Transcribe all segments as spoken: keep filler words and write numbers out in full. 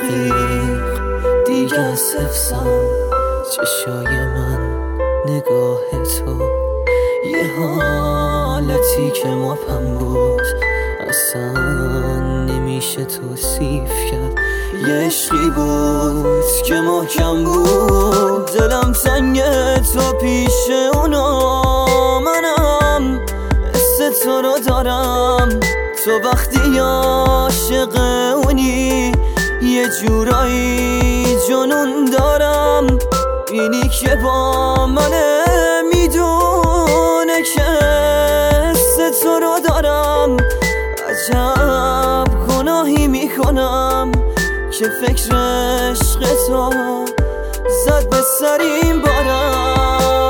رفیق دیگه از حفظم چشای من نگاه تو یه حالتی که مپم بود اصلا نمیشه توصیف کرد یه عشقی بود که محکم بود دلم سنگ تو پیش اونا منم حس تو رو دارم تو وقتی عاشق اونی یه جورایی جنون دارم اینی که با منه میدونه که حس تو رو دارم عجب گناهی میکنم که فکر عشق تو زد به سریم بارم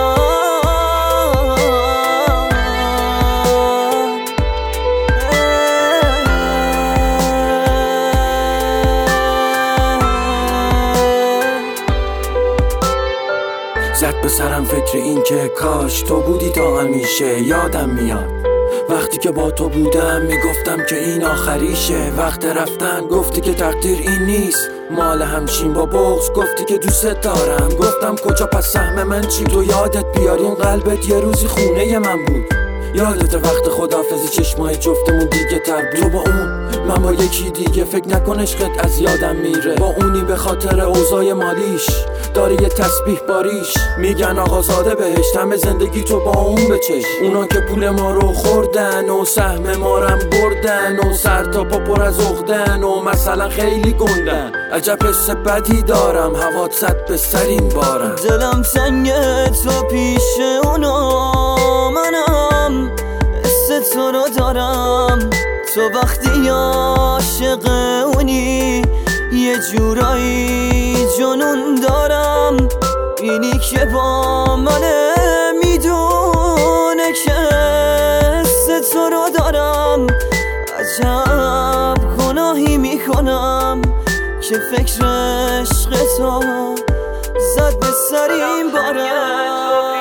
زد به سرم فکر این که کاش تو بودی تا همیشه یادم میاد وقتی که با تو بودم میگفتم که این آخریشه وقت رفتن گفتی که تقدیر این نیست مال همچین با بغض گفتی که دوست دارم گفتم کجا پس سهم من چی تو یادت بیاری این قلبت یه روزی خونه من بود یادت وقت خداحافظی چشمای جفتمون دیگه تر بود تو با اون من با یکی دیگه فکر نکن عشقت از یادم میره با اونی به خاطر اوضاع مالیش داره یه تسبیح باریش میگن آقازاده بهشت همه زندگی تو با اون بچش اونا که پول ما رو خوردن و سهم ما رم بردن و سر تا پا پر از عقدن و مثلا خیلی گندن عجب حس بدی دارم هوات زد به سرین بارم دلم سنگ تو پیش اونا منم حس تو رو دارم تو وقتی عاشق اونی یه جورایی جنون دارم اینی که با منه میدونه که حس تو رو دارم عجب گناهی میکنم که فکر عشق تو زد به سریم بارم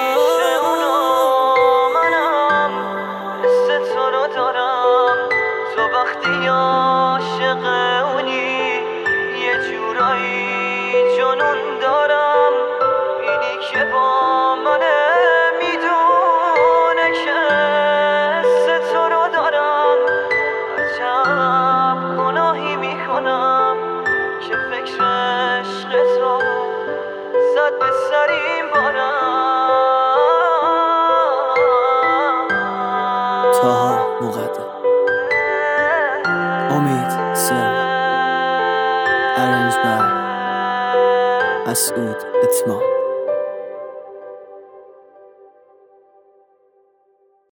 وقتی عاشق اونی یه جورایی جنون دارم اینی که با منه میدونه که حس تو رو دارم عجب گناهی میکنم که فکر عشق تو زد به سریم بارم تا مقدم امید سر Arranged by مسعود اتمام